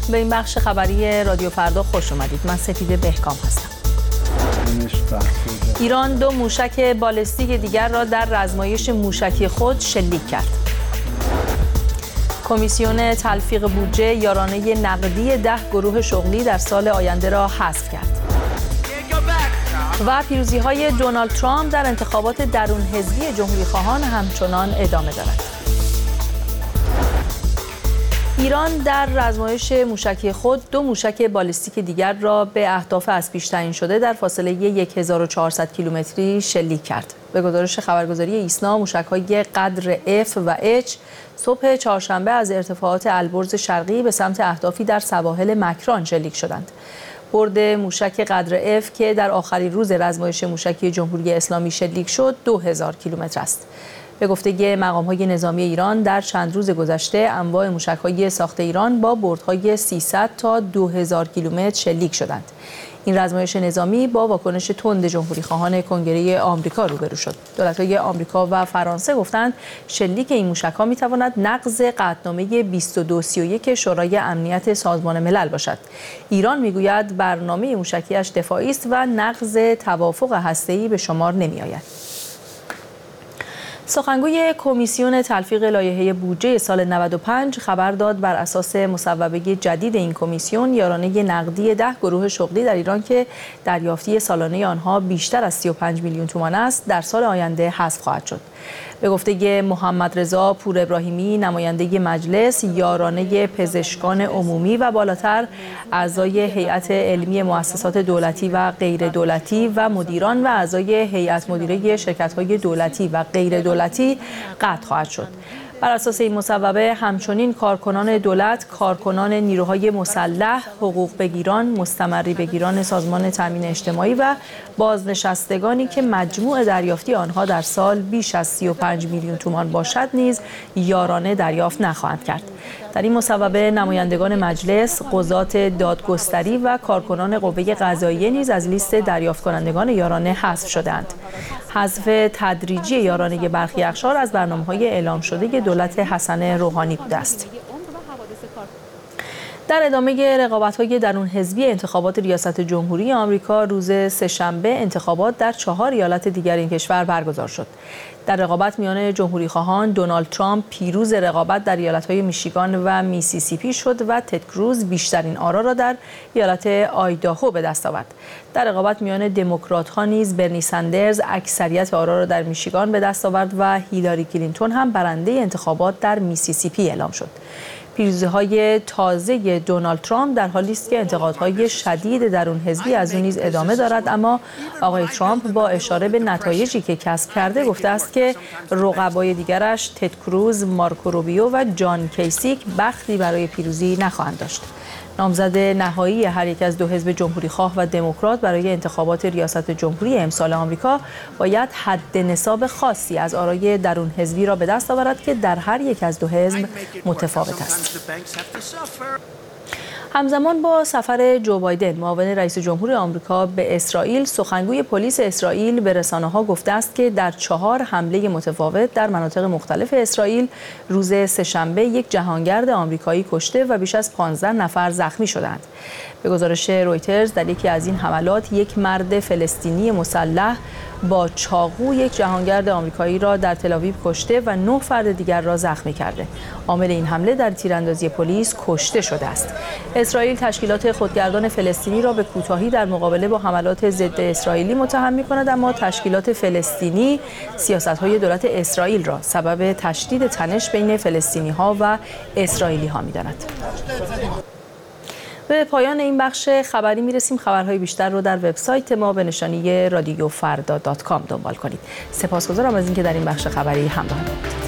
به این بخش خبری رادیو فردا خوش اومدید. من سپیده بهکام هستم. ایران 2 موشک بالستیک دیگر را در رزمایش موشکی خود شلیک کرد. کمیسیون تلفیق بودجه یارانه نقدی 10 گروه شغلی در سال آینده را حذف کرد. و پیروزی‌های دونالد ترامپ در انتخابات درون حزبی جمهوری‌خواهان همچنان ادامه دارد. ایران در رزمایش موشکی خود 2 موشک بالستیک دیگر را به اهداف از پیش تعیین شده در فاصله 1400 کیلومتری شلیک کرد. به گزارش خبرگزاری ایسنا، موشک‌های قدر F و H صبح چهارشنبه از ارتفاعات البرز شرقی به سمت اهدافی در سواحل مکران شلیک شدند. برد موشک قدر F که در آخرین روز رزمایش موشکی جمهوری اسلامی شلیک شد 2000 کیلومتر است. به گفته مقام‌های نظامی ایران در چند روز گذشته انواع موشک‌های ساخت ایران با بردهای 300 تا 2000 کیلومتر شلیک شدند. این رزمایش نظامی با واکنش تند جمهوری‌خواهان کنگره آمریکا روبرو شد. دولت‌های آمریکا و فرانسه گفتند شلیک این موشک‌ها می‌تواند نقض قطعنامه 2231 شورای امنیت سازمان ملل باشد. ایران می‌گوید برنامه موشکی‌اش دفاعی است و نقض توافق هسته‌ای به شمار نمی‌آید. سخنگوی کمیسیون تلفیق لایحه بودجه سال 95 خبر داد بر اساس مصوبه جدید این کمیسیون یارانه نقدی 10 گروه شغلی در ایران که دریافتی سالانه آنها بیشتر از 35 میلیون تومان است در سال آینده حذف خواهد شد. به گفته محمد رضا پور ابراهیمی نماینده مجلس، یارانه پزشکان عمومی و بالاتر اعضای هیئت علمی مؤسسات دولتی و غیر دولتی و مدیران و اعضای هیئت مدیره شرکت‌های دولتی و غیر دولتی قطع خواهد شد. بر اساس این مصوبه همچنین کارکنان دولت، کارکنان نیروهای مسلح، حقوق بگیران، مستمری بگیران سازمان تامین اجتماعی و بازنشستگانی که مجموع دریافتی آنها در سال بیش از 35 میلیون تومان باشد نیز یارانه دریافت نخواهند کرد. در این مصوبه نمایندگان مجلس، قضات دادگستری و کارکنان قوه قضاییه نیز از لیست دریافت کنندگان یارانه حذف شدند. حذف تدریجی یارانه برخی اقشار از برنامه‌های اعلام شده دولت حسن روحانی بوده است. در ادامه رقابت‌های درون حزبی انتخابات ریاست جمهوری آمریکا روز سه‌شنبه انتخابات در 4 ایالت دیگر این کشور برگزار شد. در رقابت میان جمهوری‌خواهان دونالد ترامپ پیروز رقابت در ایالت‌های میشیگان و میسیسیپی شد و تد کروز بیشترین آرا را در ایالت آیداهو به دست آورد. در رقابت میان دموکرات‌ها نیز برنی سندرز اکثریت آرا را در میشیگان به دست آورد و هیلاری کلینتون هم برنده انتخابات در میسیسیپی اعلام شد. پیروزی‌های تازه دونالد ترامپ در حالی است که انتقادهای شدید درون حزبی از او نیز ادامه دارد، اما آقای ترامپ با اشاره به نتایجی که کسب کرده گفته است که رقبای دیگرش تد کروز، مارکو روبیو و جان کیسیک بختی برای پیروزی نخواهند داشت. نامزد نهایی هر یک از 2 حزب جمهوری‌خواه و دموکرات برای انتخابات ریاست جمهوری امسال آمریکا باید حد نصاب خاصی از آرای درون حزبی را به دست آورد که در هر یک از 2 حزب متفاوت است. همزمان با سفر جو بایدن معاون رئیس جمهور آمریکا به اسرائیل، سخنگوی پلیس اسرائیل به رسانه‌ها گفته است که در 4 حمله متفاوت در مناطق مختلف اسرائیل روز سه‌شنبه یک جهانگرد آمریکایی کشته و بیش از 15 نفر زخمی شدند. به گزارش رویترز در یکی از این حملات یک مرد فلسطینی مسلح با چاقو یک جهانگرد آمریکایی را در تل‌آویو کشته و 9 فرد دیگر را زخمی کرده. عامل این حمله در تیراندازی پلیس کشته شده است. اسرائیل تشکیلات خودگردان فلسطینی را به کوتاهی در مقابله با حملات ضد اسرائیلی متهم می‌کند، اما تشکیلات فلسطینی سیاست‌های دولت اسرائیل را سبب تشدید تنش بین فلسطینی‌ها و اسرائیلی‌ها می‌داند. به پایان این بخش خبری میرسیم. خبرهای بیشتر رو در وبسایت ما به نشانی رادیوفردا.com دنبال کنید. سپاسگزارم از اینکه در این بخش خبری همراه بودید.